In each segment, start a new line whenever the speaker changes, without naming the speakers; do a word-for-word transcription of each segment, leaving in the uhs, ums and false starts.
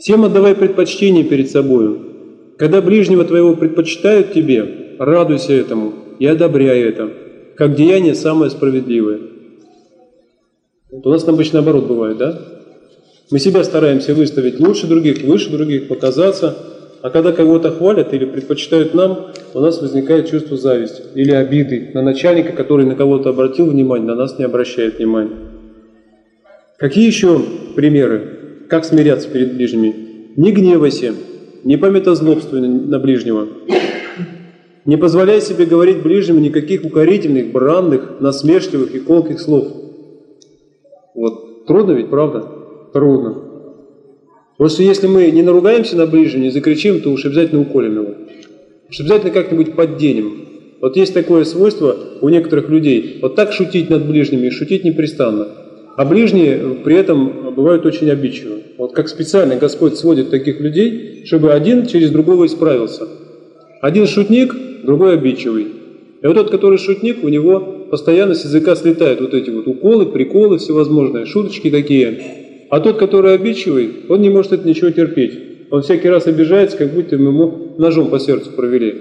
Всем отдавай предпочтение перед собою. Когда ближнего твоего предпочитают тебе, радуйся этому и одобряй это, как деяние самое справедливое. Вот у нас обычно наоборот бывает, да? Мы себя стараемся выставить лучше других, выше других, показаться, а когда кого-то хвалят или предпочитают нам, у нас возникает чувство зависти или обиды на начальника, который на кого-то обратил внимание, на нас не обращает внимания. Какие еще примеры? Как смиряться перед ближними? Не гневайся, не памятозлобствуй на ближнего. Не позволяй себе говорить ближнему никаких укорительных, бранных, насмешливых и колких слов. Вот. Трудно ведь, правда? Трудно. Просто если мы не наругаемся на ближнего, не закричим, то уж обязательно уколем его. Уж обязательно как-нибудь подденем. Вот есть такое свойство у некоторых людей. Вот так шутить над ближними, и шутить непрестанно. А ближние при этом бывают очень обидчивы. Вот как специально Господь сводит таких людей, чтобы один через другого исправился. Один шутник, другой обидчивый. И вот тот, который шутник, у него постоянно с языка слетают вот эти вот уколы, приколы всевозможные, шуточки такие. А тот, который обидчивый, он не может это ничего терпеть. Он всякий раз обижается, как будто ему ножом по сердцу провели.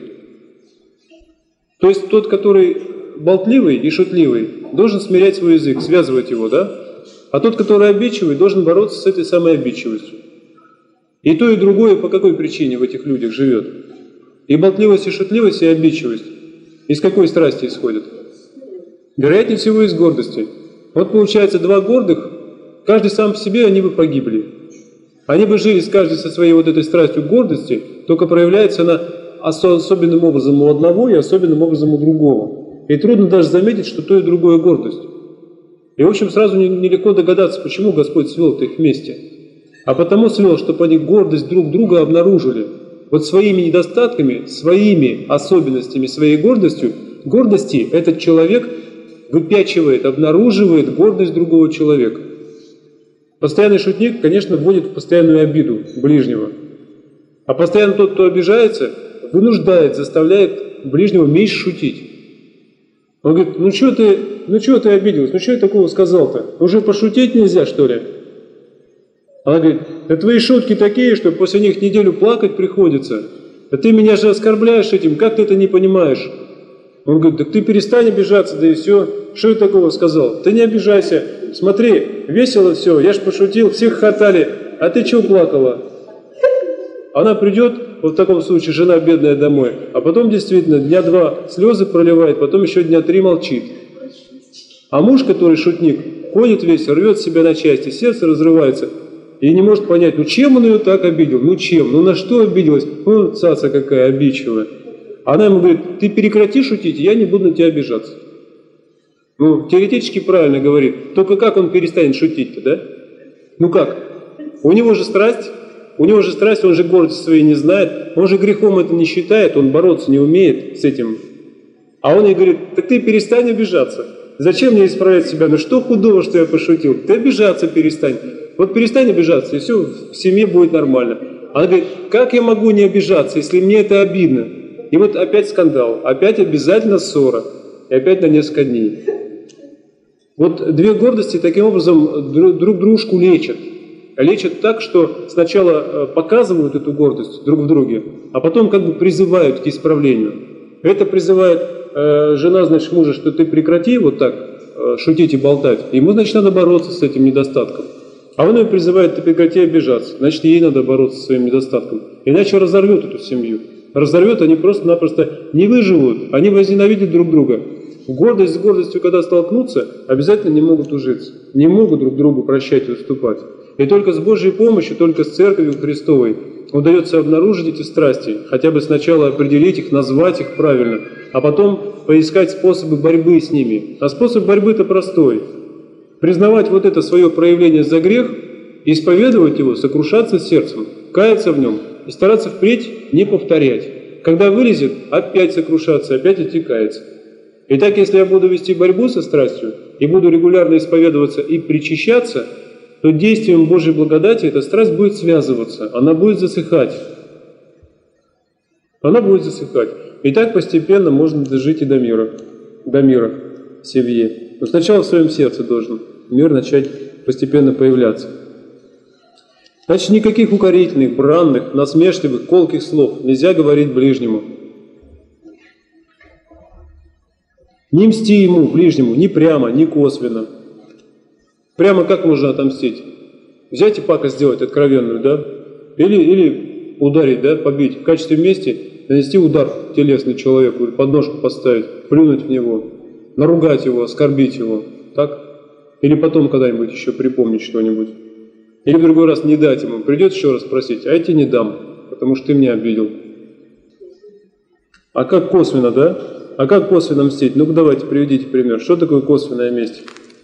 То есть тот, который болтливый и шутливый, должен смирять свой язык, связывать его, да? А тот, который обидчивый, должен бороться с этой самой обидчивостью. И то, и другое по какой причине в этих людях живет? И болтливость, и шутливость, и обидчивость. Из какой страсти исходят? Вероятнее всего, из гордости. Вот получается, два гордых, каждый сам по себе, они бы погибли. Они бы жили с каждой со своей вот этой страстью гордости, только проявляется она особенным образом у одного и особенным образом у другого. И трудно даже заметить, что то и другое гордость. И, в общем, сразу нелегко догадаться, почему Господь свел их вместе. А потому свел, чтобы они гордость друг друга обнаружили. Вот своими недостатками, своими особенностями, своей гордостью, гордости этот человек выпячивает, обнаруживает гордость другого человека. Постоянный шутник, конечно, вводит в постоянную обиду ближнего. А постоянно тот, кто обижается, вынуждает, заставляет ближнего меньше шутить. Он говорит, ну что ты, ну что ты обиделась, ну что я такого сказал-то? Уже пошутить нельзя, что ли? Она говорит, да твои шутки такие, что после них неделю плакать приходится. Да ты меня же оскорбляешь этим, как ты это не понимаешь? Он говорит, так ты перестань обижаться, да и все. Что я такого сказал? Ты не обижайся. Смотри, весело все, я ж пошутил, всех хохотали, а ты чего плакала? Она придет, вот в таком случае, жена бедная домой, а потом действительно дня два слезы проливает, потом еще дня три молчит. А муж, который шутник, ходит весь, рвет себя на части, сердце разрывается и не может понять, ну чем он ее так обидел, ну чем, ну на что обиделась, ну цаца какая обидчивая. Она ему говорит, ты прекрати шутить, я не буду на тебя обижаться. Ну, теоретически правильно говорит, только как он перестанет шутить-то, да? Ну как? У него же страсть. У него же страсть, он же гордости своей не знает, он же грехом это не считает, он бороться не умеет с этим. А он ей говорит, так ты перестань обижаться. Зачем мне исправлять себя? Ну что худого, что я пошутил? Ты обижаться перестань. Вот перестань обижаться, и все в семье будет нормально. Она говорит, как я могу не обижаться, если мне это обидно? И вот опять скандал, опять обязательно ссора, и опять на несколько дней. Вот две гордости таким образом друг дружку лечат. Лечат так, что сначала показывают эту гордость друг в друге, а потом как бы призывают к исправлению. Это призывает э, жена, значит, мужа, что ты прекрати вот так э, шутить и болтать. Ему, значит, надо бороться с этим недостатком. А он ее призывает, ты прекрати обижаться. Значит, ей надо бороться со своим недостатком. Иначе разорвет эту семью. Разорвет, они просто-напросто не выживут. Они возненавидят друг друга. Гордость с гордостью, когда столкнутся, обязательно не могут ужиться. Не могут друг другу прощать и уступать. И только с Божьей помощью, только с Церковью Христовой удается обнаружить эти страсти, хотя бы сначала определить их, назвать их правильно, а потом поискать способы борьбы с ними. А способ борьбы-то простой. Признавать вот это свое проявление за грех, исповедовать его, сокрушаться сердцем, каяться в нем и стараться впредь не повторять. Когда вылезет, опять сокрушаться, опять идти каяться. Итак, если я буду вести борьбу со страстью и буду регулярно исповедоваться и причащаться, то действием Божьей благодати эта страсть будет связываться, она будет засыхать. Она будет засыхать. И так постепенно можно дожить и до мира, до мира в семье. Но сначала в своем сердце должен мир начать постепенно появляться. Значит, никаких укорительных, бранных, насмешливых, колких слов нельзя говорить ближнему. Не мсти ему, ближнему, ни прямо, ни косвенно. Прямо как можно отомстить? Взять и пакость сделать откровенную, да? Или, или ударить, да, побить. В качестве мести нанести удар телесный человеку, или подножку поставить, плюнуть в него, наругать его, оскорбить его. Так? Или потом когда-нибудь еще припомнить что-нибудь. Или в другой раз не дать ему. Придет еще раз спросить, а я тебе не дам, потому что ты меня обидел. А как косвенно, да? А как косвенно мстить? Ну-ка давайте приведите пример. Что такое косвенная месть?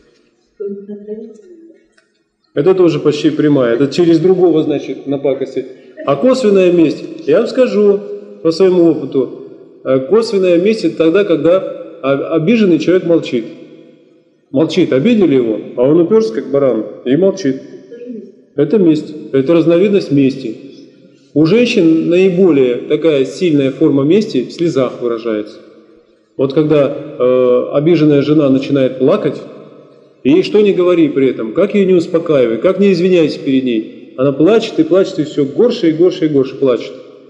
Это тоже почти прямая. Это через другого, значит, напакостить. А косвенная месть, я вам скажу по своему опыту, косвенная месть это тогда, когда обиженный человек молчит. Молчит, обидели его, а он уперся как баран и молчит. Это месть, это разновидность мести. У женщин наиболее такая сильная форма мести в слезах выражается. Вот когда э, обиженная жена начинает плакать, и ей что ни говори при этом, как ее не успокаивай, как не извиняйся перед ней, она плачет и плачет, и все горше и горше и горше плачет.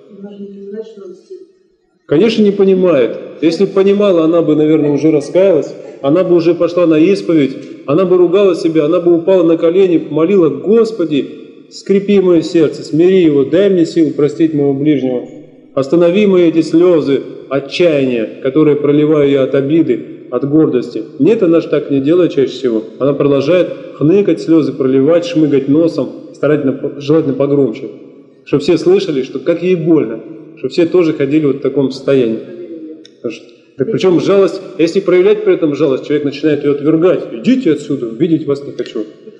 Конечно, не понимает. Если бы понимала, она бы, наверное, уже раскаялась, она бы уже пошла на исповедь, она бы ругала себя, она бы упала на колени, молила: Господи, скрепи мое сердце, смири его, дай мне силу простить моего ближнего, останови мои эти слезы отчаяния, которые проливаю я от обиды, от гордости. Нет, она же так не делает чаще всего. Она продолжает хныкать слезы, проливать, шмыгать носом, старательно, желательно погромче, чтобы все слышали, что как ей больно, чтобы все тоже ходили вот в таком состоянии. Так причем жалость, если проявлять при этом жалость, человек начинает ее отвергать. Идите отсюда, видеть вас не хочу.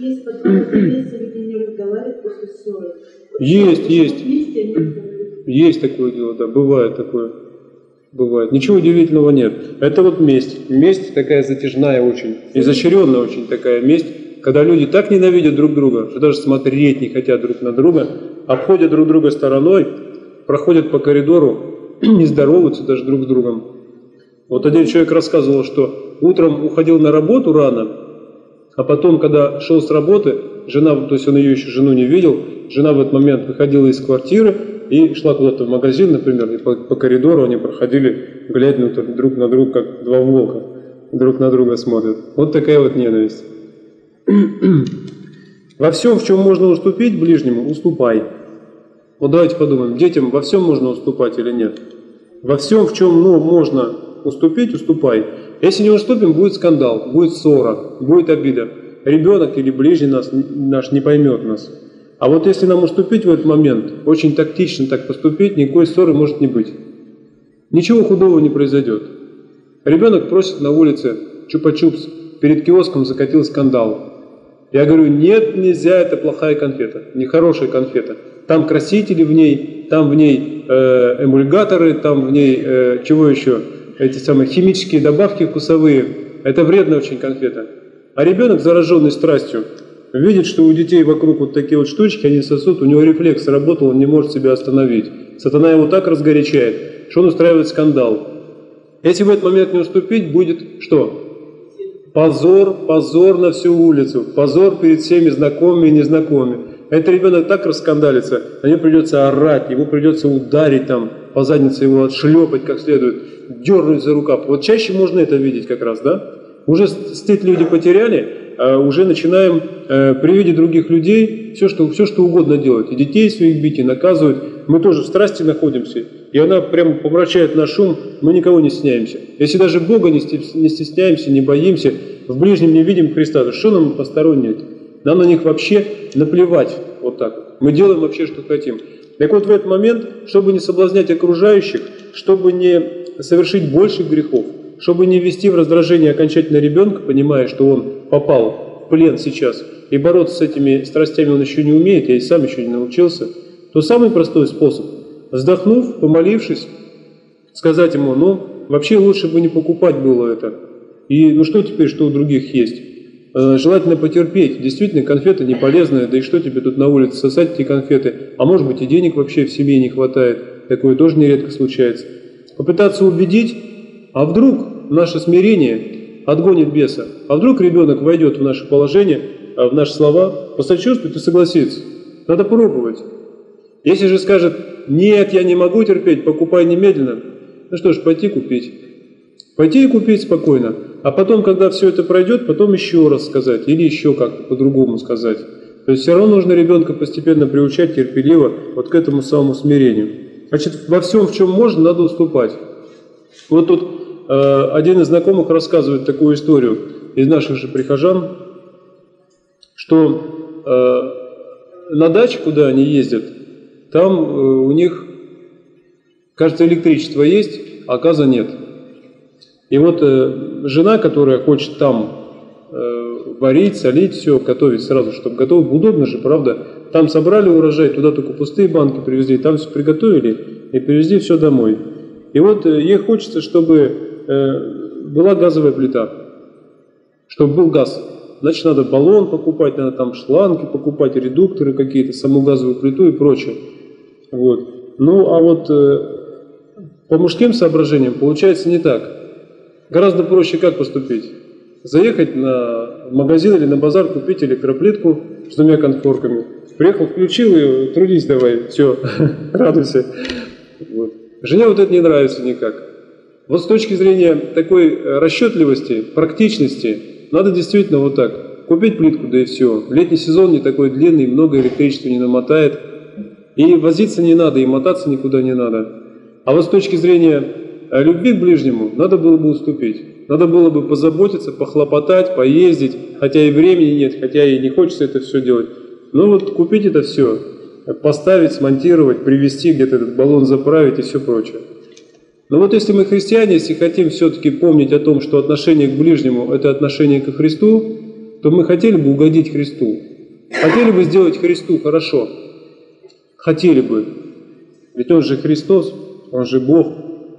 Есть, есть. Есть такое дело, да, бывает такое. Бывает. Ничего удивительного нет. Это вот месть. Месть такая затяжная очень, изощренная очень такая месть, когда люди так ненавидят друг друга, что даже смотреть не хотят друг на друга, обходят друг друга стороной, проходят по коридору, не здороваются даже друг с другом. Вот один человек рассказывал, что утром уходил на работу рано, а потом, когда шел с работы, жена, то есть он ее еще жену не видел, жена в этот момент выходила из квартиры и шла куда-то в магазин, например, и по, по коридору они проходили, глядя друг на друга, как два волка, друг на друга смотрят. Вот такая вот ненависть. Во всем, в чем можно уступить ближнему, уступай. Вот давайте подумаем, детям во всем можно уступать или нет? Во всем, в чем ну, можно уступить, уступай. Если не уступим, будет скандал, будет ссора, будет обида. Ребенок или ближний нас, наш не поймет нас. А вот если нам уступить в этот момент, очень тактично так поступить, никакой ссоры может не быть. Ничего худого не произойдет. Ребенок просит на улице чупа-чупс, перед киоском закатил скандал. Я говорю, нет, нельзя, это плохая конфета, нехорошая конфета. Там красители в ней, там в ней э, эмульгаторы, там в ней, э, чего еще, эти самые химические добавки вкусовые. Это вредная очень конфета. А ребенок, зараженный страстью, видит, что у детей вокруг вот такие вот штучки, они сосут, у него рефлекс сработал, он не может себя остановить. Сатана его так разгорячает, что он устраивает скандал. Если в этот момент не уступить, будет что? Позор, позор на всю улицу, позор перед всеми знакомыми и незнакомыми. Этот ребенок так раскандалится, на него придется орать, ему придется ударить там, по заднице его отшлепать как следует, дернуть за рукав. Вот чаще можно это видеть как раз, да? Уже стыд люди потеряли, а уже начинаем э, при виде других людей все что, все, что угодно делать. И детей своих бить, и наказывать. Мы тоже в страсти находимся, и она прямо помрачает наш ум, мы никого не стесняемся. Если даже Бога не стесняемся, не боимся, в ближнем не видим Христа, то что нам посторонние? Нам на них вообще наплевать вот так. Мы делаем вообще, что хотим. Так вот в этот момент, чтобы не соблазнять окружающих, чтобы не совершить больших грехов, чтобы не ввести в раздражение окончательно ребенка, понимая, что он попал в плен сейчас, и бороться с этими страстями он еще не умеет, я и сам еще не научился, то самый простой способ, вздохнув, помолившись, сказать ему, ну, вообще лучше бы не покупать было это. И ну что теперь, что у других есть? Желательно потерпеть. Действительно, конфеты не полезные, да и что тебе тут на улице сосать эти конфеты? А может быть и денег вообще в семье не хватает. Такое тоже нередко случается. Попытаться убедить, а вдруг наше смирение отгонит беса, а вдруг ребенок войдет в наше положение, в наши слова, посочувствует и согласится. Надо пробовать. Если же скажет, нет, я не могу терпеть, покупай немедленно, ну что ж, пойти купить. Пойти и купить спокойно. А потом, когда все это пройдет, потом еще раз сказать или еще как-то по-другому сказать. То есть все равно нужно ребенка постепенно приучать терпеливо вот к этому самому смирению. Значит, во всем, в чем можно, надо уступать. Вот тут э, один из знакомых рассказывает такую историю из наших же прихожан, что э, на даче, куда они ездят, там э, у них, кажется, электричество есть, а газа нет. И вот э, жена, которая хочет там э, варить, солить, все, готовить сразу, чтобы готово, удобно же, правда? Там собрали урожай, туда только пустые банки привезли, там все приготовили и привезли все домой. И вот э, ей хочется, чтобы э, была газовая плита, чтобы был газ. Значит, надо баллон покупать, надо там шланги покупать, редукторы какие-то, саму газовую плиту и прочее. Вот. Ну, а вот э, по мужским соображениям получается не так. Гораздо проще как поступить? Заехать на магазин или на базар, купить электроплитку с двумя конфорками. Приехал, включил ее, трудись давай, все, радуйся. Вот. Жене вот это не нравится никак. Вот с точки зрения такой расчетливости, практичности, надо действительно вот так. Купить плитку, да и все. Летний сезон не такой длинный, много электричества не намотает. И возиться не надо, и мотаться никуда не надо. А вот с точки зрения любви к ближнему надо было бы уступить. Надо было бы позаботиться, похлопотать, поездить, хотя и времени нет, хотя и не хочется это все делать. Но вот купить это все, поставить, смонтировать, привезти, где-то этот баллон заправить и все прочее. Но вот если мы христиане, если хотим все-таки помнить о том, что отношение к ближнему – это отношение ко Христу, то мы хотели бы угодить Христу. Хотели бы сделать Христу хорошо. Хотели бы. Ведь Он же Христос, Он же Бог.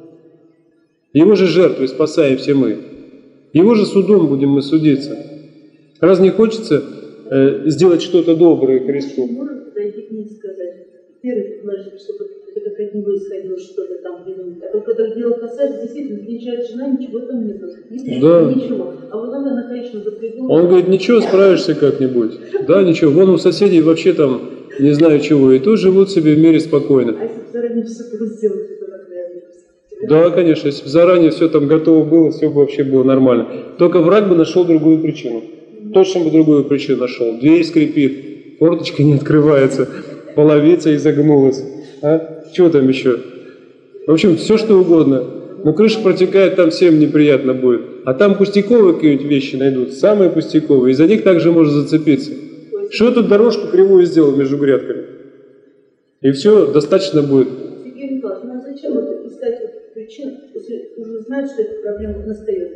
Его же жертвой спасаем все мы. Его же судом будем мы судиться. Раз не хочется э, сделать что-то доброе Христу.
Можно подойти к ней сказать, первый предложить, чтобы это как от него исходило что-то там придумать. А только когда дело касается, действительно, приезжает жена, ничего там нет.
Да.
Ничего. А вот она, конечно, запридумала.
Он говорит, ничего, справишься как-нибудь. Да, ничего. Вон у соседей вообще там не знаю чего. И тут живут себе в мире спокойно.
А если бы заранее все было сделать, то тогда
да, конечно, если бы заранее все там готово было, все бы вообще было нормально. Только враг бы нашел другую причину. Точно бы другую причину нашел. Дверь скрипит, форточка не открывается, половица изогнулась. А? Чего там еще? В общем, все что угодно. Но крыша протекает, там всем неприятно будет. А там пустяковые какие-нибудь вещи найдут, самые пустяковые, и за них также можно зацепиться. Что тут дорожку кривую сделал между грядками? И все, достаточно будет.
Сергей Николаевич, ну а зачем это искать причину, если уже знают, что эта проблема настает?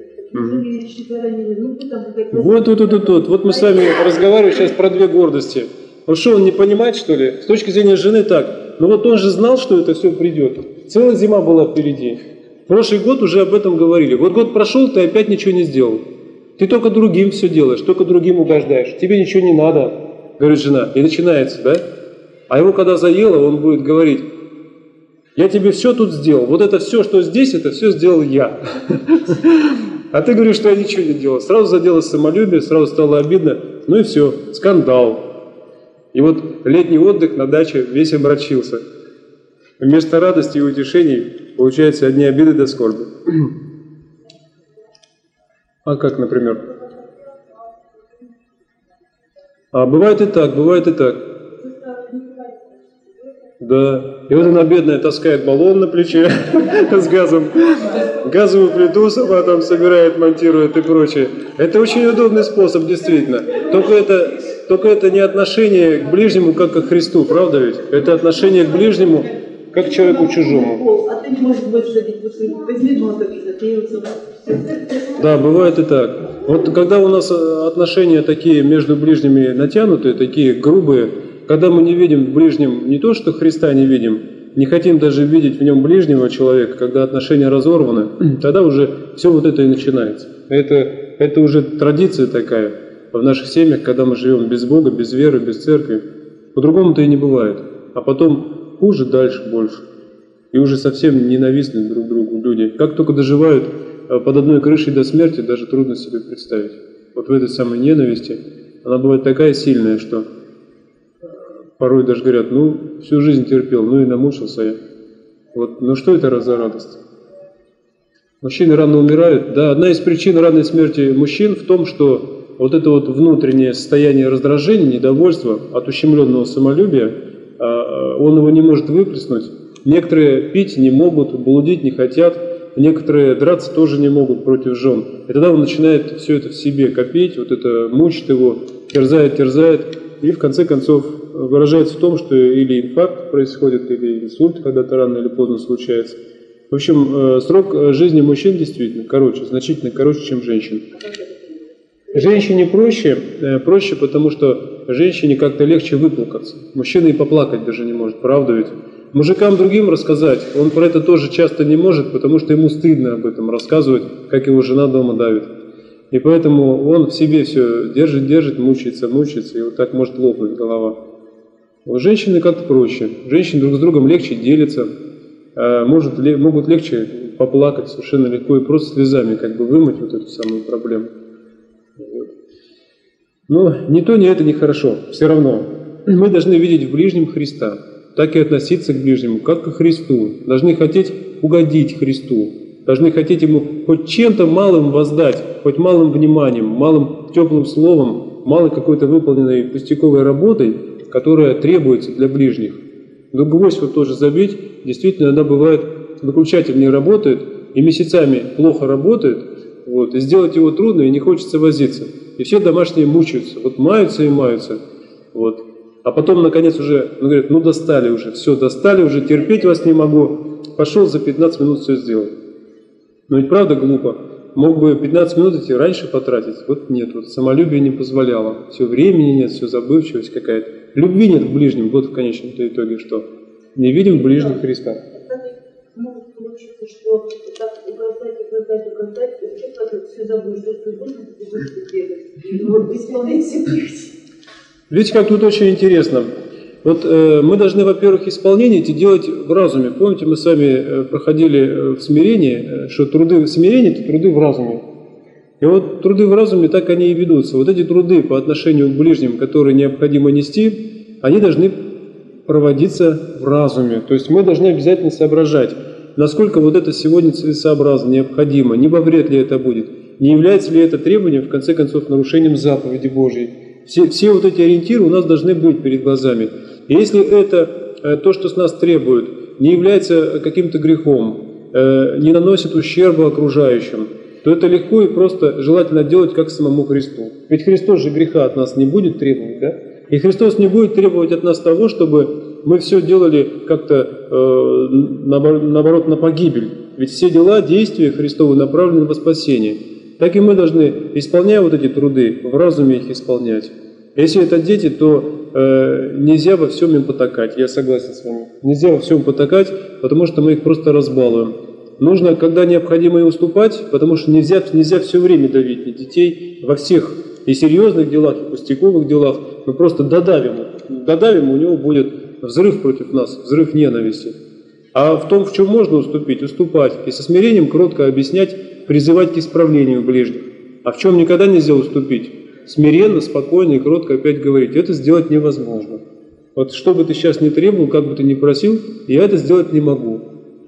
Вот, вот, вот, вот, вот. Вот мы с вами разговариваем сейчас про две гордости. Вот что, он не понимает, что ли? С точки зрения жены так. Но вот он же знал, что это все придет. Целая зима была впереди. Прошлый год уже об этом говорили. Вот год прошел, ты опять ничего не сделал. Ты только другим все делаешь, только другим угождаешь. Тебе ничего не надо, говорит жена. И начинается, да? А его когда заело, он будет говорить, я тебе все тут сделал. Вот это все, что здесь, это все сделал я. А ты говоришь, что я ничего не делал. Сразу заделось самолюбие, сразу стало обидно. Ну и все, скандал. И вот летний отдых на даче весь омрачился. Вместо радости и утешений получается одни обиды до скорби. А как, например? А бывает и так, бывает и так. Да. И вот она бедная таскает баллон на плече с газом, газовую плиту сама там собирает, монтирует и прочее. Это очень удобный способ, действительно. Только это, только это не отношение к ближнему, как к Христу, правда ведь? Это отношение к ближнему, как к человеку чужому.
А ты не можешь больше ходить, возьми моток и запьются.
Да, бывает и так. Вот когда у нас отношения такие между ближними натянутые, такие грубые, когда мы не видим в ближнем не то, что Христа не видим, не хотим даже видеть в нем ближнего человека, когда отношения разорваны, тогда уже все вот это и начинается. Это, это уже традиция такая в наших семьях, когда мы живем без Бога, без веры, без церкви. По-другому-то и не бывает. А потом хуже, дальше, больше. И уже совсем ненавистны друг другу люди. Как только доживают под одной крышей до смерти, даже трудно себе представить. Вот в этой самой ненависти она бывает такая сильная, что порой даже говорят, ну, всю жизнь терпел, ну и намучился я. Вот, ну что это за радость? Мужчины рано умирают. Да, одна из причин ранней смерти мужчин в том, что вот это вот внутреннее состояние раздражения, недовольства от ущемленного самолюбия, он его не может выплеснуть. Некоторые пить не могут, блудить не хотят, некоторые драться тоже не могут против жен. И тогда он начинает все это в себе копить, вот это мучит его, терзает, терзает, и в конце концов выражается в том, что или инфаркт происходит, или инсульт когда-то рано или поздно случается. В общем, срок жизни мужчин действительно короче, значительно короче, чем женщин. Женщине проще, проще, потому что женщине как-то легче выплакаться. Мужчина и поплакать даже не может, правда ведь? Мужикам другим рассказать, он про это тоже часто не может, потому что ему стыдно об этом рассказывать, как его жена дома давит. И поэтому он в себе все держит, держит, мучается, мучается, и вот так может лопнуть голова. У женщины как-то проще. Женщины друг с другом легче делятся, может, могут легче поплакать совершенно легко и просто слезами как бы вымыть вот эту самую проблему. Но ни то, ни это не хорошо. Все равно мы должны видеть в ближнем Христа, так и относиться к ближнему, как к Христу. Должны хотеть угодить Христу, должны хотеть Ему хоть чем-то малым воздать, хоть малым вниманием, малым теплым словом, малой какой-то выполненной пустяковой работой, которая требуется для ближних. Но гвоздь вот тоже забить, действительно, иногда бывает, выключатель не работает, и месяцами плохо работает, вот, и сделать его трудно, и не хочется возиться. И все домашние мучаются, вот маются и маются. Вот. А потом, наконец, уже, ну, говорят, ну достали уже, все, достали уже, терпеть вас не могу. Пошел за пятнадцать минут все сделал. Но ведь правда глупо. Мог бы пятнадцать минут эти раньше потратить. Вот нет, вот самолюбие не позволяло. Все времени нет, все забывчивость какая-то. Любви нет в ближнем, вот в конечном-то итоге что? Не видим в ближнем Христа.
Может получиться, что так угрожать, угрожать, угрожать, и человек все забудет, что ты будешь, ты будешь бегать. Вот, исполнять секрет.
Видите, как тут очень интересно. Вот э, мы должны, во-первых, исполнение эти делать в разуме. Помните, мы с вами э, проходили в смирении, э, что труды в смирении – это труды в разуме. И вот труды в разуме, так они и ведутся. Вот эти труды по отношению к ближним, которые необходимо нести, они должны проводиться в разуме. То есть мы должны обязательно соображать, насколько вот это сегодня целесообразно, необходимо, не во вред ли это будет, не является ли это требованием, в конце концов, нарушением заповеди Божьей. Все, все вот эти ориентиры у нас должны быть перед глазами. И если это, то, что с нас требует, не является каким-то грехом, не наносит ущерба окружающим, то это легко и просто желательно делать как самому Христу. Ведь Христос же греха от нас не будет требовать, да? И Христос не будет требовать от нас того, чтобы мы все делали как-то, э, наоборот, на погибель. Ведь все дела, действия Христовы направлены во спасение. Так и мы должны, исполняя вот эти труды, в разуме их исполнять. Если это дети, то э, нельзя во всем им потакать, я согласен с вами. Нельзя во всем потакать, потому что мы их просто разбалуем. Нужно, когда необходимо и уступать, потому что нельзя, нельзя все время давить на детей во всех и серьезных делах, и пустяковых делах. Мы просто додавим, додавим, у него будет взрыв против нас, взрыв ненависти. А в том, в чем можно уступить, уступать. И со смирением кротко объяснять, призывать к исправлению ближних. А в чем никогда нельзя уступить? Смиренно, спокойно и кротко опять говорить. Это сделать невозможно. Вот что бы ты сейчас ни требовал, как бы ты ни просил, я это сделать не могу.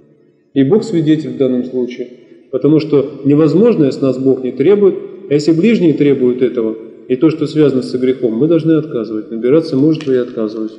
И Бог свидетель в данном случае. Потому что невозможное с нас Бог не требует, а если ближние требуют этого, и то, что связано с грехом, мы должны отказывать, набираться мужества и отказывать.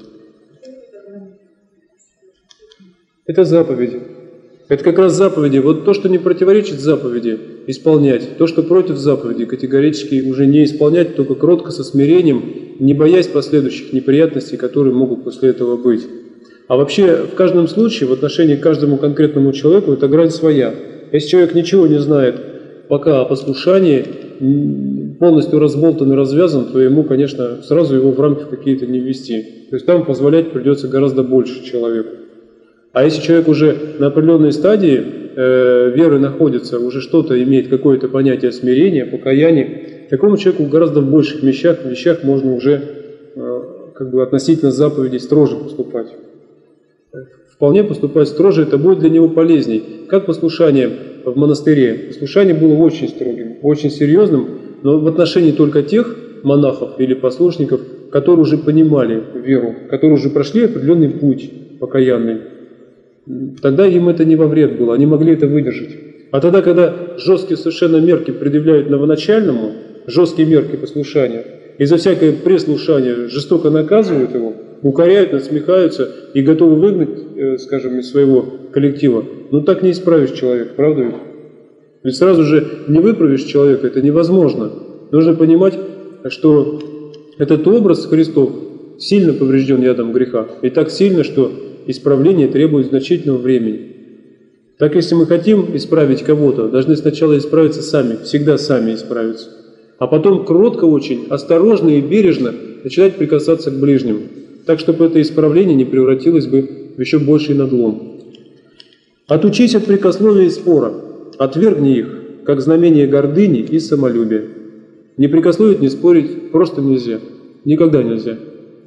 Это заповеди. Это как раз заповеди. Вот то, что не противоречит заповеди, исполнять. То, что против заповеди, категорически уже не исполнять, только кротко, со смирением, не боясь последующих неприятностей, которые могут после этого быть. А вообще, в каждом случае, в отношении к каждому конкретному человеку, эта грань своя. Если человек ничего не знает пока о послушании, полностью разболтан и развязан, то ему, конечно, сразу его в рамки какие-то не ввести. То есть там позволять придется гораздо больше человеку. А если человек уже на определенной стадии э, веры находится, уже что-то имеет, какое-то понятие смирения, покаяния, такому человеку в гораздо больших вещах, вещах можно уже э, как бы относительно заповедей строже поступать. Вполне поступать строже, это будет для него полезней. Как послушание в монастыре? Послушание было очень строгим, очень серьезным, но в отношении только тех монахов или послушников, которые уже понимали веру, которые уже прошли определенный путь покаянный. Тогда им это не во вред было, они могли это выдержать. А тогда, когда жесткие совершенно мерки предъявляют новоначальному, жесткие мерки послушания, и за всякое преслушание жестоко наказывают его, укоряют, насмехаются и готовы выгнать, скажем, из своего коллектива, ну так не исправишь человека, правда ведь? Ведь сразу же не выправишь человека, это невозможно. Нужно понимать, что этот образ Христов сильно поврежден ядом греха, и так сильно, что исправление требует значительного времени. Так если мы хотим исправить кого-то, должны сначала исправиться сами, всегда сами исправиться. А потом кротко очень, осторожно и бережно начинать прикасаться к ближним, так, чтобы это исправление не превратилось бы в еще больший надлом. Отучись от прикословия и спора, отвергни их, как знамение гордыни и самолюбия. Не прикословить, не спорить просто нельзя, никогда нельзя.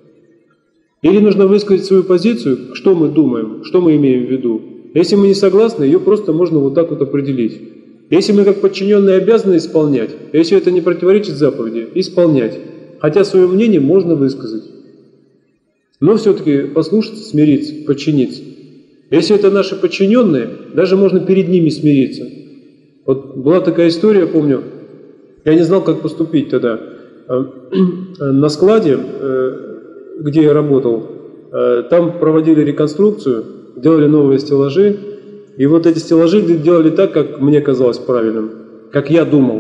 Или нужно высказать свою позицию, что мы думаем, что мы имеем в виду. Если мы не согласны, ее просто можно вот так вот определить. Если мы как подчиненные обязаны исполнять, если это не противоречит заповеди, исполнять. Хотя свое мнение можно высказать. Но все-таки послушаться, смириться, подчиниться. Если это наши подчиненные, даже можно перед ними смириться. Вот была такая история, помню, я не знал, как поступить тогда. На складе, где я работал, там проводили реконструкцию, делали новые стеллажи, и вот эти стеллажи делали так, как мне казалось правильным, как я думал.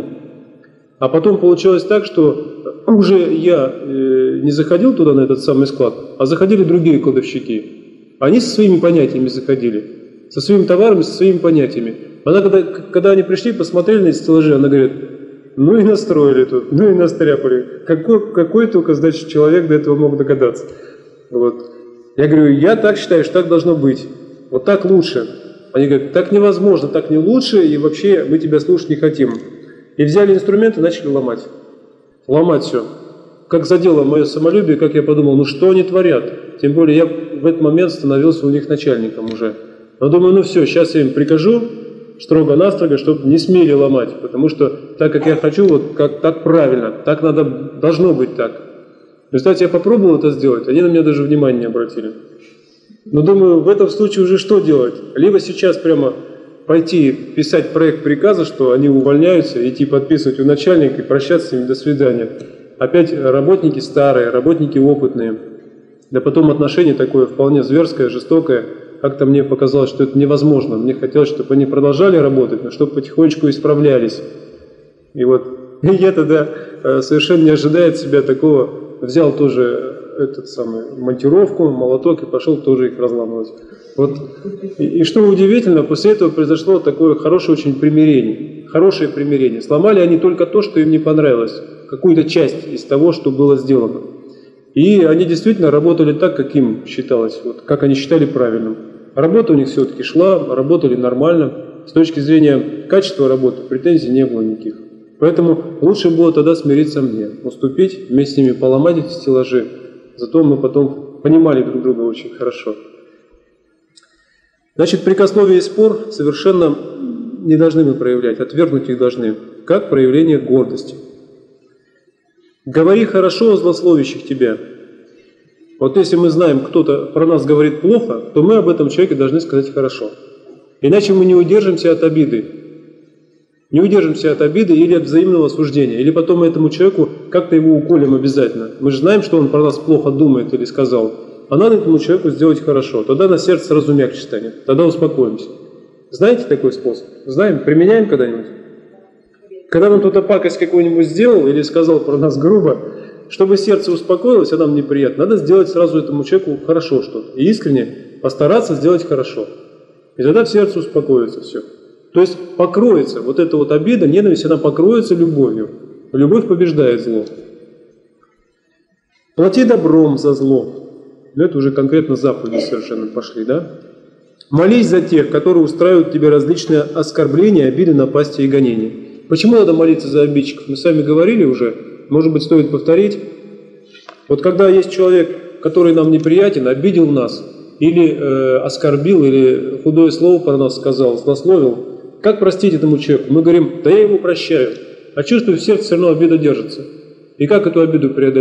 А потом получилось так, что уже я не заходил туда, на этот самый склад, а заходили другие кладовщики. Они со своими понятиями заходили, со своими товарами, со своими понятиями. Она, когда, когда они пришли, посмотрели на эти стеллажи, она говорит: ну и настроили тут, ну и настряпали. Какой, какой только, значит, человек до этого мог догадаться. Вот. Я говорю, я так считаю, что так должно быть. Вот так лучше. Они говорят, так невозможно, так не лучше, и вообще мы тебя слушать не хотим. И взяли инструменты и начали ломать. Ломать все. Как задело мое самолюбие, как я подумал, ну что они творят? Тем более я в этот момент становился у них начальником уже. Но думаю, ну все, сейчас я им прикажу строго-настрого, чтобы не смели ломать, потому что так, как я хочу, вот как, так правильно, так надо, должно быть так. В результате я попробовал это сделать, они на меня даже внимания не обратили. Но думаю, в этом случае уже что делать? Либо сейчас прямо пойти писать проект приказа, что они увольняются, идти подписывать у начальника и прощаться с ними, до свидания. Опять работники старые, работники опытные. Да потом отношение такое вполне зверское, жестокое. Как-то мне показалось, что это невозможно. Мне хотелось, чтобы они продолжали работать, но чтобы потихонечку исправлялись. И вот я тогда, совершенно не ожидая от себя такого, взял тоже этот самый монтировку, молоток и пошел тоже их разламывать. Вот. И, и что удивительно, после этого произошло такое хорошее очень примирение. Хорошее примирение. Сломали они только то, что им не понравилось. Какую-то часть из того, что было сделано. И они действительно работали так, как им считалось, вот, как они считали правильным. Работа у них все-таки шла, работали нормально. С точки зрения качества работы претензий не было никаких. Поэтому лучше было тогда смириться мне, уступить, вместе с ними поломать эти стеллажи. Зато мы потом понимали друг друга очень хорошо. Значит, прикословие и спор совершенно не должны мы проявлять, отвергнуть их должны, как проявление гордости. Говори хорошо о злословящих тебя. Вот если мы знаем, кто-то про нас говорит плохо, то мы об этом человеке должны сказать хорошо. Иначе мы не удержимся от обиды. Не удержимся от обиды или от взаимного осуждения. Или потом мы этому человеку как-то его уколем обязательно. Мы же знаем, что он про нас плохо думает или сказал. А надо этому человеку сделать хорошо. Тогда на сердце сразу мягче станет. Тогда успокоимся. Знаете такой способ? Знаем? Применяем когда-нибудь? Когда нам кто-то пакость какую-нибудь сделал или сказал про нас грубо, чтобы сердце успокоилось, а нам неприятно, надо сделать сразу этому человеку хорошо что-то. И искренне постараться сделать хорошо. И тогда в сердце успокоится все. То есть покроется вот эта вот обида, ненависть, она покроется любовью. Любовь побеждает зло. Плати добром за зло. Это уже конкретно заповеди совершенно пошли, да? Молись за тех, которые устраивают тебе различные оскорбления, обиды, напасти и гонения. Почему надо молиться за обидчиков? Мы сами говорили уже, может быть, стоит повторить. Вот когда есть человек, который нам неприятен, обидел нас, или э, оскорбил, или худое слово про нас сказал, злословил, как простить этому человеку? Мы говорим, да я его прощаю, а чувствую, в сердце все равно обида держится. И как эту обиду преодолеть?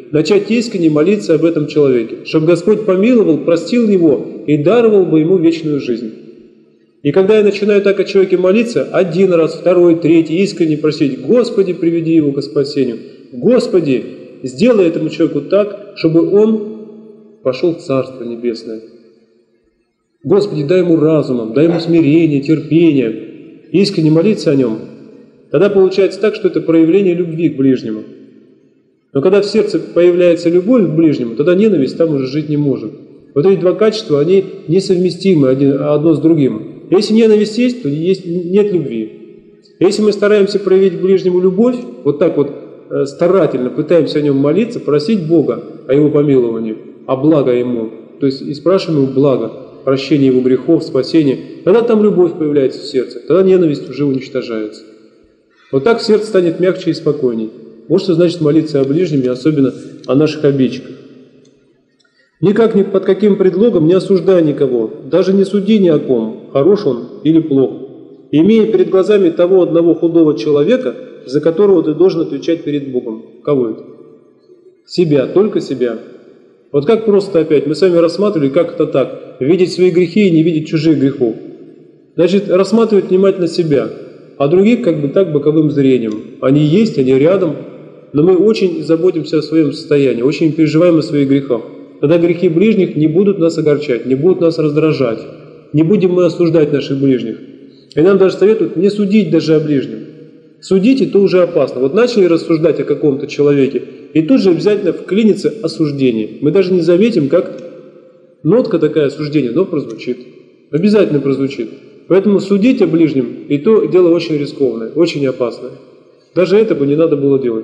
начать искренне молиться об этом человеке, чтобы Господь помиловал, простил его и даровал бы ему вечную жизнь. И когда я начинаю так о человеке молиться, один раз, второй, третий, искренне просить: Господи, приведи его к спасению, Господи, сделай этому человеку так, чтобы он пошел в Царство Небесное. Господи, дай ему разумом, дай ему смирение, терпение, искренне молиться о нем. Тогда получается так, что это проявление любви к ближнему. Но когда в сердце появляется любовь к ближнему, тогда ненависть там уже жить не может. Вот эти два качества, они несовместимы один, одно с другим. Если ненависть есть, то есть, нет любви. Если мы стараемся проявить к ближнему любовь, вот так вот э, старательно пытаемся о нем молиться, просить Бога о его помиловании, о благо ему, то есть и спрашиваем его благо, прощение его грехов, спасение, тогда там любовь появляется в сердце, тогда ненависть уже уничтожается. Вот так сердце станет мягче и спокойней. Вот что значит молиться о ближнем, и особенно о наших обидчиках. Никак ни под каким предлогом не осуждай никого, даже не суди ни о ком, хорош он или плох, имея перед глазами того одного худого человека, за которого ты должен отвечать перед Богом. Кого это? Себя, только себя. Вот как просто опять, мы с вами рассматривали, как это так, видеть свои грехи и не видеть чужих грехов. Значит, рассматривать внимательно себя, а других как бы так боковым зрением. Они есть, они рядом, но мы очень заботимся о своем состоянии, очень переживаем о своих грехах. Тогда грехи ближних не будут нас огорчать, не будут нас раздражать, не будем мы осуждать наших ближних. И нам даже советуют не судить даже о ближнем. Судить, и то уже опасно. Вот начали рассуждать о каком-то человеке, и тут же обязательно вклинится осуждение. Мы даже не заметим, как нотка такая осуждения, но прозвучит. Обязательно прозвучит. Поэтому судить о ближнем, и то дело очень рискованное, очень опасное. Даже это бы не надо было делать.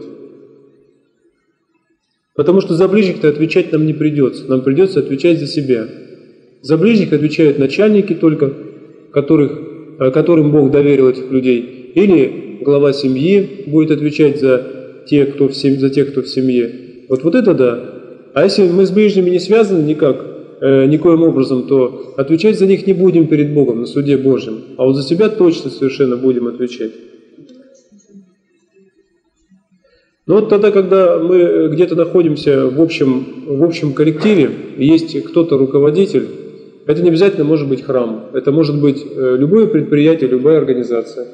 Потому что за ближних-то отвечать нам не придется. Нам придется отвечать за себя. За ближних отвечают начальники только, которых, которым Бог доверил этих людей. Или глава семьи будет отвечать за тех, кто в семье, за тех, кто в семье. Вот, вот это да. А если мы с ближними не связаны никак, э, никоим образом, то отвечать за них не будем перед Богом на суде Божьем. А вот за себя точно совершенно будем отвечать. Но вот тогда, когда мы где-то находимся в общем, в общем коллективе, есть кто-то руководитель, это не обязательно может быть храм, это может быть любое предприятие, любая организация.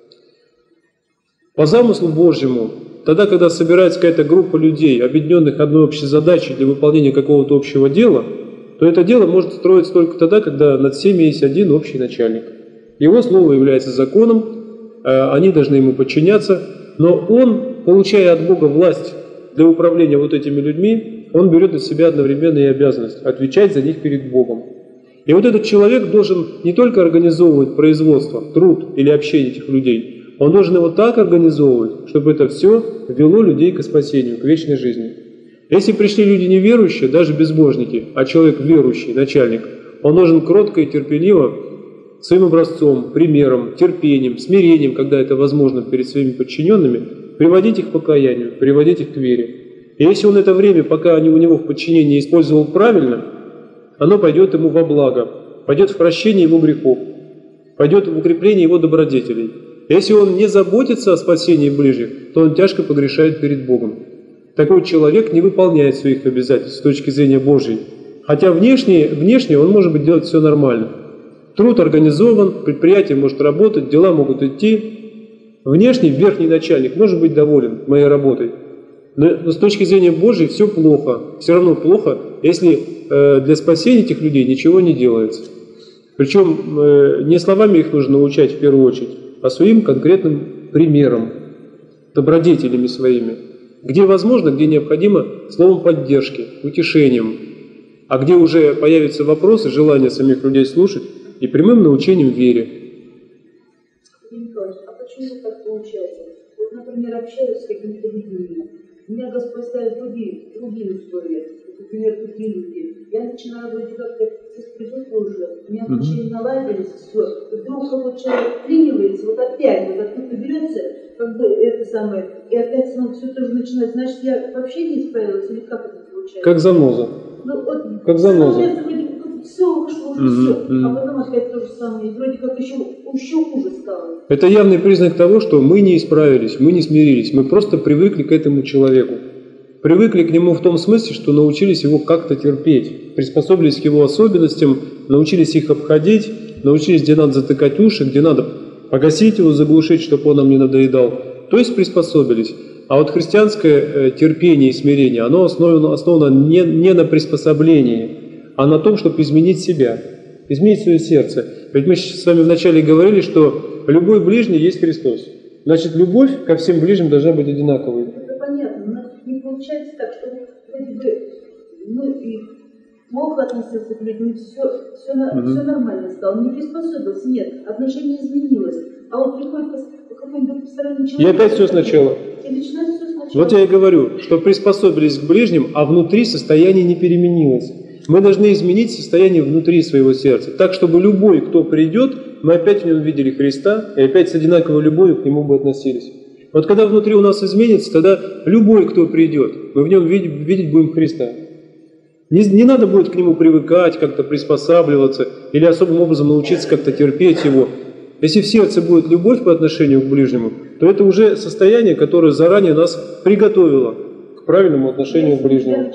По замыслу Божьему, тогда, когда собирается какая-то группа людей, объединенных одной общей задачей для выполнения какого-то общего дела, то это дело может строиться только тогда, когда над всеми есть один общий начальник. Его слово является законом, они должны ему подчиняться, но он, получая от Бога власть для управления вот этими людьми, он берет на себя одновременно и обязанность отвечать за них перед Богом. И вот этот человек должен не только организовывать производство, труд или общение этих людей, он должен его так организовывать, чтобы это все вело людей к спасению, к вечной жизни. Если пришли люди неверующие, даже безбожники, а человек верующий, начальник, он должен кротко и терпеливо, своим образцом, примером, терпением, смирением, когда это возможно перед своими подчиненными, приводить их к покаянию, приводить их к вере. И если он это время, пока они у него в подчинении, использовал правильно, оно пойдет ему во благо, пойдет в прощение его грехов, пойдет в укрепление его добродетелей. Если он не заботится о спасении ближних, то он тяжко погрешает перед Богом. Такой человек не выполняет своих обязательств с точки зрения Божьей. Хотя внешне, внешне он может быть делать все нормально. Труд организован, предприятие может работать, дела могут идти. Внешний, верхний начальник может быть доволен моей работой. Но с точки зрения Божьей все плохо. Все равно плохо, если э, для спасения этих людей ничего не делается. Причем э, не словами их нужно научать в первую очередь, а своим конкретным примером, добродетелями своими. Где возможно, где необходимо, словом поддержки, утешением. А где уже появятся вопросы, желание самих людей слушать, и прямым научением вере.
Николаевич, а почему так получается? Вот, например, общаюсь с какими-то людьми, меня Господь ставит другие, другие условия, например, другие люди. Я начинаю вроде как-то присутствую уже, у меня отношения наладились, все. Вдруг какой человек вклинивается, вот опять, вот откуда берется, как бы это самое, и опять снова все тоже начинает. Значит, я вообще не справилась, или как это получается?
Как заноза.
Ну, вот,
как заноза.
Все вышло, уже mm-hmm. все, mm-hmm. а потом опять то же самое, и вроде как еще, еще хуже стало.
Это явный признак того, что мы не исправились, мы не смирились, мы просто привыкли к этому человеку. привыкли к нему в том смысле, что научились его как-то терпеть, приспособились к его особенностям, научились их обходить, научились, где надо затыкать уши, где надо погасить его, заглушить, чтобы он нам не надоедал. То есть приспособились. А вот христианское терпение и смирение, оно основано, основано не, не на приспособлении, а на том, чтобы изменить себя, изменить свое сердце. Ведь мы с вами вначале говорили, что любой ближний есть Христос. Значит, любовь ко всем ближним должна быть одинаковой.
Это понятно, но не получается так, что вроде бы ну, и плохо относился к людям, все, все, угу. все нормально стало, не приспособился, нет, отношение изменилось. А вот приходит какой-нибудь посторонний человек...
И опять все сначала.
И начинает все сначала.
Вот я и говорю, что приспособились к ближним, а внутри состояние не переменилось. Мы должны изменить состояние внутри своего сердца, так, чтобы любой, кто придет, мы опять в нем видели Христа, и опять с одинаковой любовью к нему бы относились. Вот когда внутри у нас изменится, тогда любой, кто придет, мы в нем видеть, видеть будем Христа. Не, не надо будет к нему привыкать, как-то приспосабливаться, или особым образом научиться как-то терпеть его. Если в сердце будет любовь по отношению к ближнему, то это уже состояние, которое заранее нас приготовило к правильному отношению к ближнему.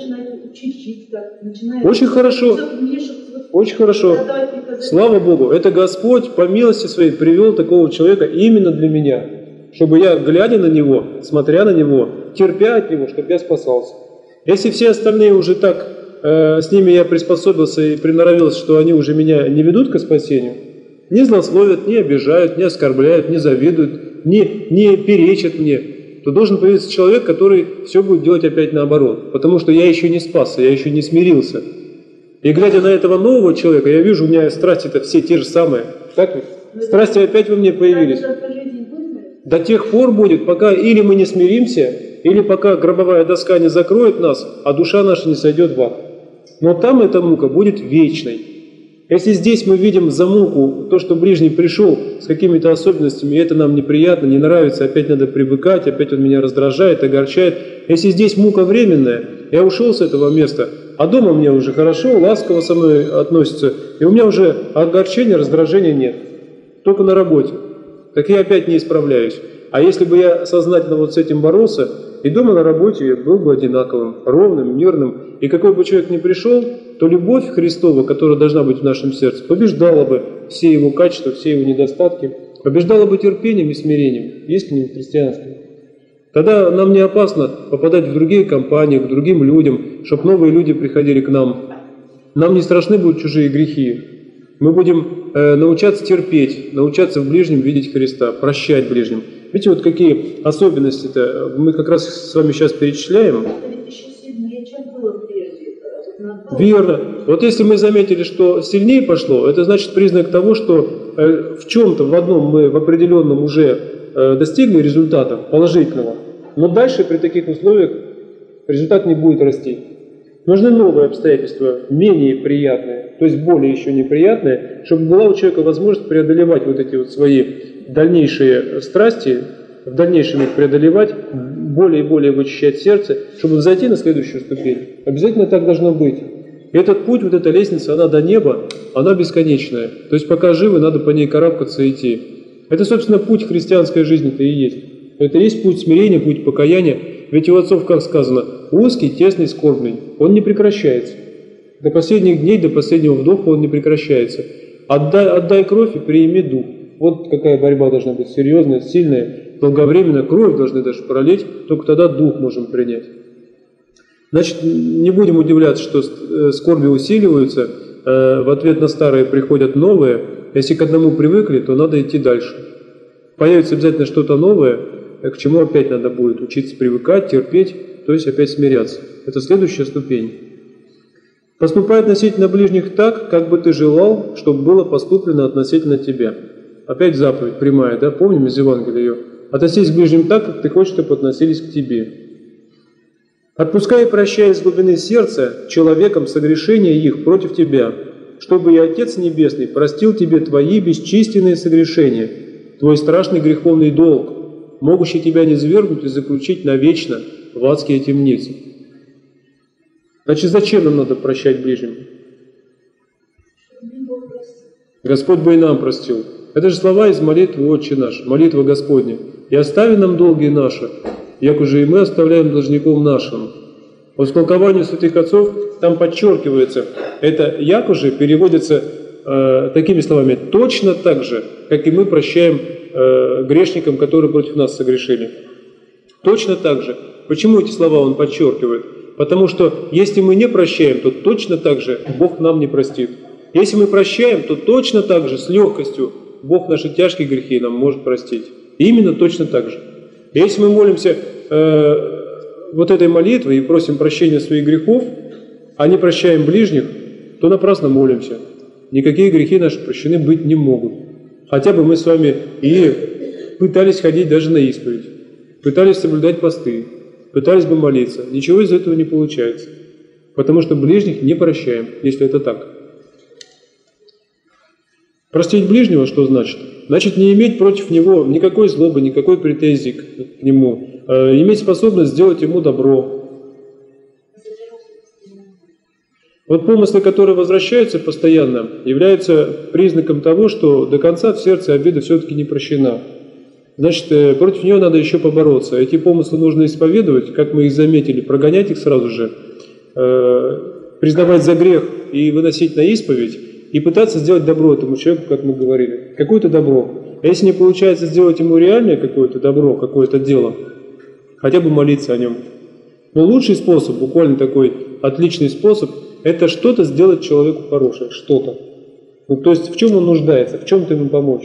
Очень хорошо, очень хорошо. Слава Богу, это Господь по милости своей привел такого человека именно для меня, чтобы я, глядя на него, смотря на него, терпя от него, чтобы я спасался. Если все остальные уже так, э, с ними я приспособился и приноровился, что они уже меня не ведут к спасению, не злословят, не обижают, не оскорбляют, не завидуют, не, не перечат мне, то должен появиться человек, который все будет делать опять наоборот. Потому что я еще не спасся, я еще не смирился. И глядя на этого нового человека, я вижу, у меня страсти-то все те же самые. Так ведь? Страсти опять во мне появились. До тех пор будет, пока или мы не смиримся, или пока гробовая доска не закроет нас, а душа наша не сойдет в ад. Но там эта мука будет вечной. Если здесь мы видим за муку то, что ближний пришел с какими-то особенностями, и это нам неприятно, не нравится, опять надо привыкать, опять он меня раздражает, огорчает. Если здесь мука временная, я ушел с этого места, а дома мне уже хорошо, ласково со мной относятся, и у меня уже огорчения, раздражения нет, только на работе. Так я опять не исправляюсь. А если бы я сознательно вот с этим боролся, и дома на работе я был бы одинаковым, ровным, мирным, и какой бы человек ни пришел, то любовь Христова, которая должна быть в нашем сердце, побеждала бы все его качества, все его недостатки, побеждала бы терпением и смирением, искренним христианством. Тогда нам не опасно попадать в другие компании, к другим людям, чтобы новые люди приходили к нам. Нам не страшны будут чужие грехи. Мы будем э, научаться терпеть, научаться в ближнем видеть Христа, прощать ближним. Видите, вот какие особенности-то мы как раз с вами сейчас перечисляем. Верно. Вот если мы заметили, что сильнее пошло, это значит признак того, что э, в чем-то, в одном мы в определенном уже э, достигли результата положительного, но дальше при таких условиях результат не будет расти. Нужны новые обстоятельства, менее приятные, то есть более еще неприятные, чтобы была у человека возможность преодолевать вот эти вот свои дальнейшие страсти, в дальнейшем их преодолевать, более и более вычищать сердце, чтобы взойти на следующую ступень. Обязательно так должно быть. И этот путь, вот эта лестница, она до неба, она бесконечная. То есть пока живы, надо по ней карабкаться и идти. Это, собственно, путь христианской жизни-то и есть. Это и есть путь смирения, путь покаяния. Ведь у отцов, как сказано, узкий, тесный, скорбный. Он не прекращается. До последних дней, до последнего вдоха он не прекращается. Отдай, отдай кровь и прими дух. Вот какая борьба должна быть серьезная, сильная, долговременная. Кровь должны даже пролить, только тогда дух можем принять. Значит, не будем удивляться, что скорби усиливаются, в ответ на старые приходят новые. Если к одному привыкли, то надо идти дальше. Появится обязательно что-то новое, к чему опять надо будет учиться привыкать, терпеть, то есть опять смиряться. Это следующая ступень. Поступай относительно ближних так, как бы ты желал, чтобы было поступлено относительно тебя. Опять заповедь прямая, да? Помним из Евангелия ее? Относись к ближним так, как ты хочешь, чтобы относились к тебе. Отпускай и прощай из глубины сердца человеком согрешения их против тебя, чтобы и Отец Небесный простил тебе твои бесчисленные согрешения, твой страшный греховный долг, могущий тебя низвергнуть и заключить навечно в адские темницы. Значит, зачем нам надо прощать ближним? Господь бы и нам простил. Это же слова из молитвы «Отче наш», молитва Господня. «И остави нам долги наши, як уже и мы оставляем должником нашим». Вот в толковании святых отцов там подчеркивается, это якоже переводится э, такими словами: точно так же, как и мы прощаем э, грешникам, которые против нас согрешили. Точно так же. Почему эти слова он подчеркивает? Потому что если мы не прощаем, то точно так же Бог нам не простит. Если мы прощаем, то точно так же, с легкостью, Бог наши тяжкие грехи нам может простить. И именно точно так же. И если мы молимся э, вот этой молитвой и просим прощения своих грехов, а не прощаем ближних, то напрасно молимся. Никакие грехи наши прощены быть не могут. Хотя бы мы с вами и пытались ходить даже на исповедь, пытались соблюдать посты, пытались бы молиться. Ничего из этого не получается. Потому что ближних не прощаем, если это так. Простить ближнего что значит? Значит, не иметь против него никакой злобы, никакой претензии к, к нему, э, иметь способность сделать ему добро. Вот помыслы, которые возвращаются постоянно, являются признаком того, что до конца в сердце обида все-таки не прощена. Значит, э, против нее надо еще побороться. Эти помыслы нужно исповедовать, как мы их заметили, прогонять их сразу же, э, признавать за грех и выносить на исповедь, и пытаться сделать добро этому человеку, как мы говорили. Какое-то добро. А если не получается сделать ему реальное какое-то добро, какое-то дело, хотя бы молиться о нем. Но лучший способ, буквально такой отличный способ, это что-то сделать человеку хорошее, что-то. Ну, то есть в чем он нуждается, в чем-то ему помочь.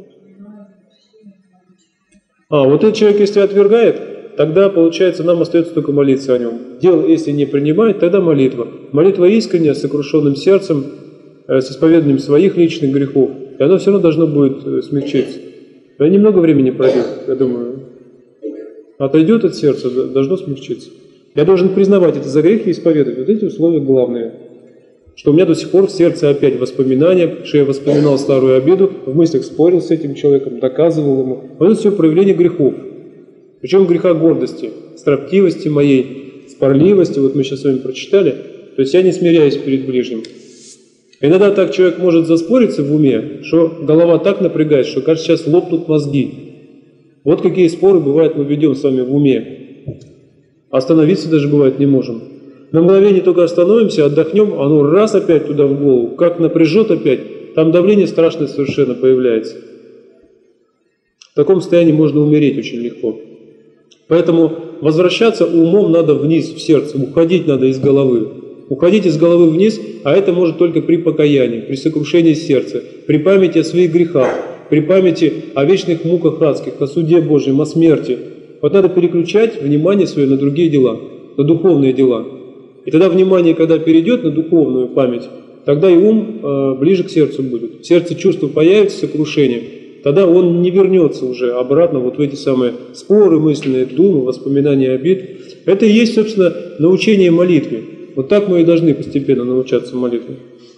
А, вот этот человек, если отвергает, тогда, получается, нам остается только молиться о нем. Дело, если не принимает, тогда молитва. Молитва искренняя, с сокрушенным сердцем, с исповеданием своих личных грехов, и оно все равно должно будет смягчиться. Но немного времени пройдет, я думаю. Отойдет от сердца, должно смягчиться. Я должен признавать это за грех и исповедовать. Вот эти условия главные. Что у меня до сих пор в сердце опять воспоминания, что я воспоминал старую обиду, в мыслях спорил с этим человеком, доказывал ему. Вот это все проявление грехов. Причем греха гордости, строптивости моей, спорливости. Вот мы сейчас с вами прочитали. То есть я не смиряюсь перед ближним. Иногда так человек может заспориться в уме, что голова так напрягает, что, кажется, сейчас лопнут мозги. Вот какие споры бывают мы ведем с вами в уме. Остановиться даже бывает не можем. На мгновение только остановимся, отдохнем, оно раз опять туда в голову, как напряжет опять, там давление страшное совершенно появляется. В таком состоянии можно умереть очень легко. Поэтому возвращаться умом надо вниз, в сердце, уходить надо из головы. Уходить из головы вниз, а это может только при покаянии, при сокрушении сердца, при памяти о своих грехах, при памяти о вечных муках адских, о суде Божьем, о смерти. Вот надо переключать внимание свое на другие дела, на духовные дела. И тогда внимание, когда перейдет на духовную память, тогда и ум э, ближе к сердцу будет. В сердце чувство появится, сокрушение, тогда он не вернется уже обратно вот в эти самые споры, мысленные думы, воспоминания обид. Это и есть, собственно, научение молитве. Вот так мы и должны постепенно научаться молитве.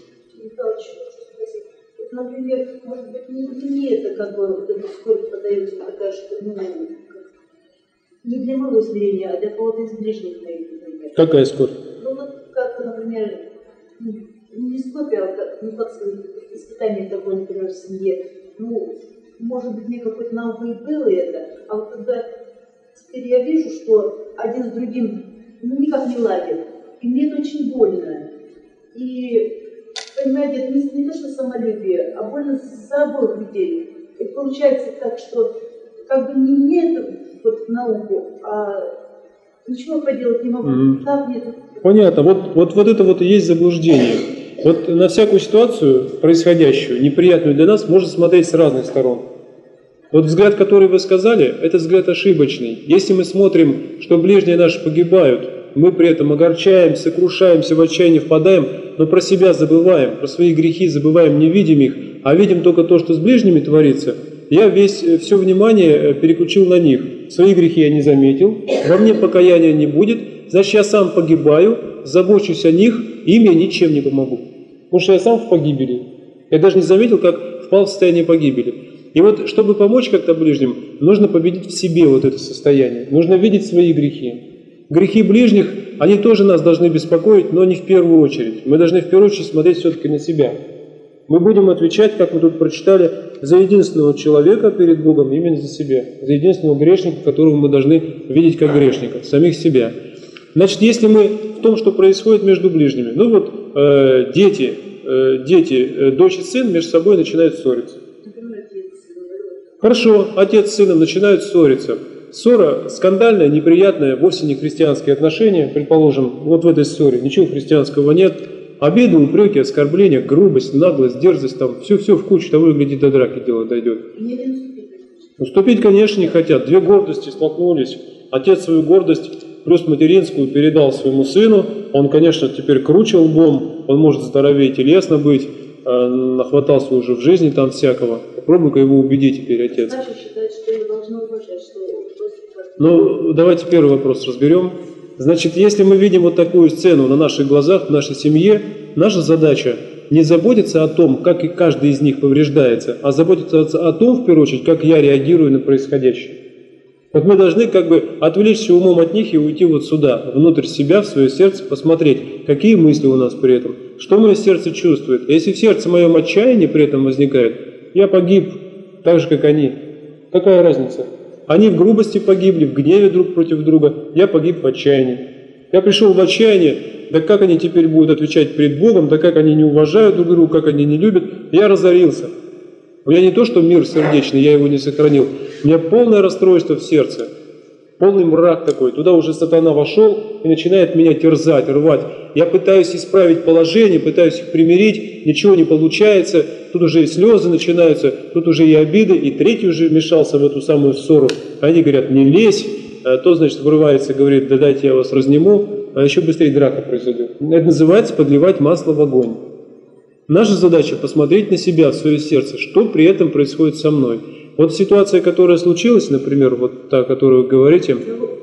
Например, может быть, не мне это как бы вот эта скорбь подается такая, что ну, не для моего смирения, а для кого-то из ближних моих, например.
Какая скорбь?
Ну вот как, например, не скорбь, а как, ну, как сказать, испытание такое, например, в семье. Ну, может быть, мне какой-то наукой было это, а вот когда теперь я вижу, что один с другим ну, никак не ладит. И мне это очень больно. И, понимаете, это не, не то, что самолюбие, а больно за обоих людей. И получается так, что как бы не мне это вот науку, а ничего поделать не могу. Mm-hmm. Как мне это...
Понятно. Вот, вот, вот это вот и есть заблуждение. Вот на всякую ситуацию, происходящую, неприятную для нас, можно смотреть с разных сторон. Вот взгляд, который вы сказали, это взгляд ошибочный. Если мы смотрим, что ближние наши погибают, мы при этом огорчаемся, сокрушаемся, в отчаяние впадаем, но про себя забываем, про свои грехи забываем, не видим их, а видим только то, что с ближними творится. Я весь, все внимание переключил на них. Свои грехи я не заметил, во мне покаяния не будет, значит, я сам погибаю, забочусь о них, им я ничем не помогу. Потому что я сам в погибели. Я даже не заметил, как впал в состояние погибели. И вот, чтобы помочь как-то ближним, нужно победить в себе вот это состояние. Нужно видеть свои грехи. Грехи ближних, они тоже нас должны беспокоить, но не в первую очередь. Мы должны в первую очередь смотреть все-таки на себя. Мы будем отвечать, как мы тут прочитали, за единственного человека перед Богом, именно за себя. За единственного грешника, которого мы должны видеть как грешника, самих себя. Значит, если мы в том, что происходит между ближними, ну вот э, дети, э, дети, э, дочь и сын между собой начинают ссориться. Хорошо, отец с сыном начинают ссориться. Ссора скандальная, неприятная, вовсе не христианские отношения, предположим, вот в этой ссоре ничего христианского нет. Обиды, упреки, оскорбления, грубость, наглость, дерзость, там все-все в кучу, того и гляди, до драки дело дойдет. Уступить, конечно, не хотят. Две гордости столкнулись. Отец свою гордость плюс материнскую передал своему сыну. Он, конечно, теперь круче лбом, он может здоровее телесно быть, э, нахватался уже в жизни там всякого. Попробуй-ка его убедить теперь, отец.
Саша считает, что его должно уважать, что...
Ну, давайте первый вопрос разберем. Значит, если мы видим вот такую сцену на наших глазах, в нашей семье, наша задача не заботиться о том, как и каждый из них повреждается, а заботиться о том, в первую очередь, как я реагирую на происходящее. Вот мы должны как бы отвлечься умом от них и уйти вот сюда, внутрь себя, в свое сердце, посмотреть, какие мысли у нас при этом, что мое сердце чувствует. Если в сердце моем отчаяние при этом возникает, я погиб так же, как они. Какая разница? Они в грубости погибли, в гневе друг против друга, я погиб в отчаянии. Я пришел в отчаяние, да как они теперь будут отвечать перед Богом, да как они не уважают друг друга, как они не любят, я разорился. У меня не то, что мир сердечный, я его не сохранил, у меня полное расстройство в сердце, полный мрак такой, туда уже сатана вошел и начинает меня терзать, рвать. Я пытаюсь исправить положение, пытаюсь их примирить, ничего не получается, тут уже и слезы начинаются, тут уже и обиды, и третий уже вмешался в эту самую ссору. Они говорят, не лезь, а тот, значит, вырывается и говорит, да дайте я вас разниму, а еще быстрее драка произойдет. Это называется подливать масло в огонь. Наша задача посмотреть на себя, в свое сердце, что при этом происходит со мной. Вот ситуация, которая случилась, например, вот та, о которой вы говорите.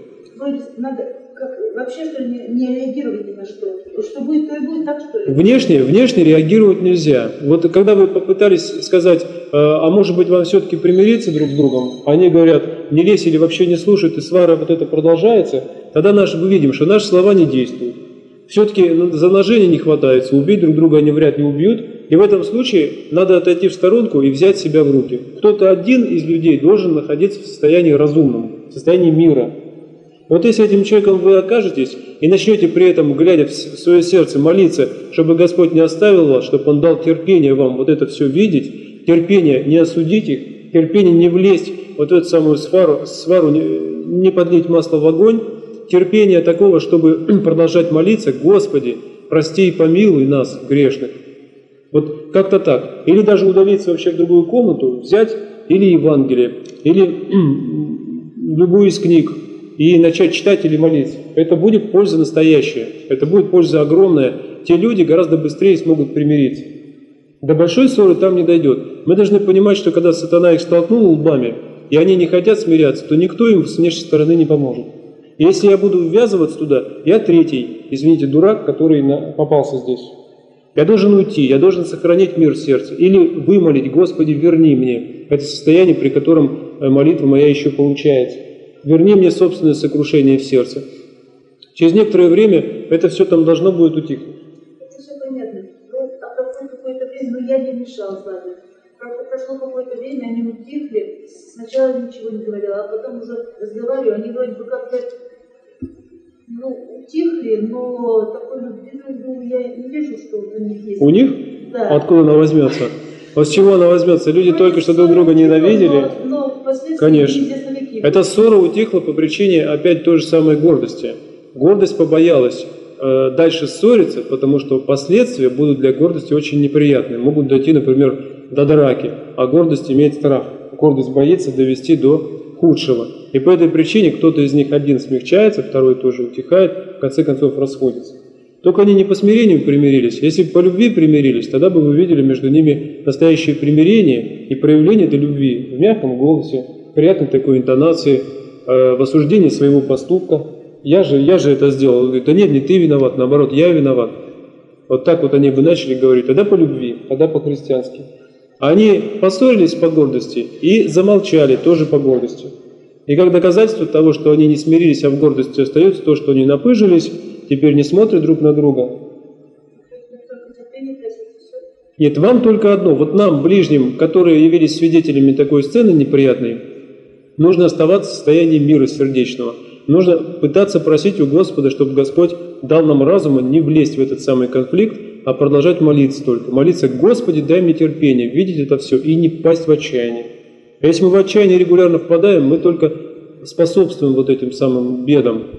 Надо как, вообще что ли, не, не реагировать ни на что. Что будет, то и будет, так что ли?
Внешне, внешне реагировать нельзя. Вот когда вы попытались сказать, а может быть вам все-таки примириться друг с другом, они говорят, не лезь или вообще не слушают, и свара вот это продолжается, тогда наш, мы видим, что наши слова не действуют. Все-таки за ножей не хватается, убить друг друга они вряд ли убьют. И в этом случае надо отойти в сторонку и взять себя в руки. Кто-то один из людей должен находиться в состоянии разумном, в состоянии мира. Вот если этим человеком вы окажетесь и начнете при этом, глядя в свое сердце, молиться, чтобы Господь не оставил вас, чтобы Он дал терпение вам вот это все видеть, терпение не осудить их, терпение не влезть вот в эту самую свару, свару не, не подлить масло в огонь, терпение такого, чтобы продолжать молиться, Господи, прости и помилуй нас, грешных. Вот как-то так. Или даже удалиться вообще в другую комнату, взять или Евангелие, или любую из книг, и начать читать или молиться. Это будет польза настоящая, это будет польза огромная. Те люди гораздо быстрее смогут примириться. До большой ссоры там не дойдет. Мы должны понимать, что когда сатана их столкнул лбами, и они не хотят смиряться, то никто им с внешней стороны не поможет. И если я буду ввязываться туда, я третий, извините, дурак, который попался здесь. Я должен уйти, я должен сохранить мир в сердце. Или вымолить, Господи, верни мне. Это состояние, при котором молитва моя еще получается. Верни мне собственное сокрушение в сердце. Через некоторое время это все там должно будет утихнуть.
Это все понятно. Ну, а прошло какое-то время, но я не мешал, ладно. Прошло какое-то время, они утихли. Сначала ничего не говорила, а потом уже разговариваю. Они вроде бы как-то ну, утихли, но такой любви друг другу я не вижу, что у них есть.
У них?
Да.
Откуда она возьмется? Вот с чего она возьмется? Люди
Вроде
только что друг друга ненавидели.
Но, но впоследствии
Конечно.
неизвестно какие.
Эта ссора утихла по причине опять той же самой гордости. Гордость побоялась э, дальше ссориться, потому что последствия будут для гордости очень неприятные. Могут дойти, например, до драки, а гордость имеет страх. Гордость боится довести до худшего. И по этой причине кто-то из них один смягчается, второй тоже утихает, в конце концов расходится. Только они не по смирению примирились. Если бы по любви примирились, тогда бы вы видели между ними настоящее примирение и проявление этой любви в мягком голосе, в приятной такой интонации, э, в осуждении своего поступка. Я же, я же это сделал. Говорит, да нет, не ты виноват, наоборот, я виноват. Вот так вот они бы начали говорить, тогда по любви, тогда по-христиански. Они поссорились по гордости и замолчали тоже по гордости. И как доказательство того, что они не смирились, а в гордости остается то, что они напыжились, теперь не смотрят друг на друга. Нет, вам только одно. Вот нам, ближним, которые явились свидетелями такой сцены неприятной, нужно оставаться в состоянии мира сердечного. нужно пытаться просить у Господа, чтобы Господь дал нам разума не влезть в этот самый конфликт, а продолжать молиться только. Молиться: Господи, дай мне терпение, видеть это все и не впасть в отчаяние. А если мы в отчаяние регулярно впадаем, мы только способствуем вот этим самым бедам.